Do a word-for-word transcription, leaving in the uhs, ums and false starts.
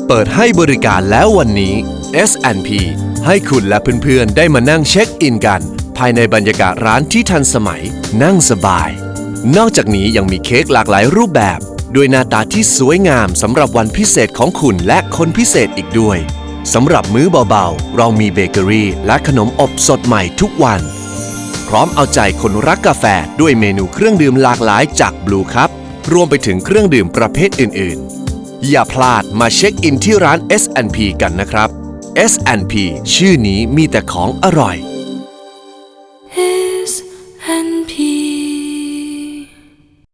เปิดให้บริการแล้ววันนี้ เอส แอนด์ พี ให้คุณและเพื่อนๆได้มานั่งเช็คอินกันภายในบรรยากาศร้านที่ทันสมัยนั่งสบายนอกจากนี้ยังมีเค้กหลากหลายรูปแบบด้วยหน้าตาที่สวยงามสำหรับวันพิเศษของคุณและคนพิเศษอีกด้วยสำหรับมื้อเบาๆเรามีเบเกอรี่และขนมอบสดใหม่ทุกวันพร้อมเอาใจคนรักกาแฟด้วยเมนูเครื่องดื่มหลากหลายจากบลูครับรวมไปถึงเครื่องดื่มประเภทอื่นๆอย่าพลาดมาเช็คอินที่ร้าน เอส แอนด์ พี กันนะครับ เอส แอนด์ พี ชื่อนี้มีแต่ของอร่อย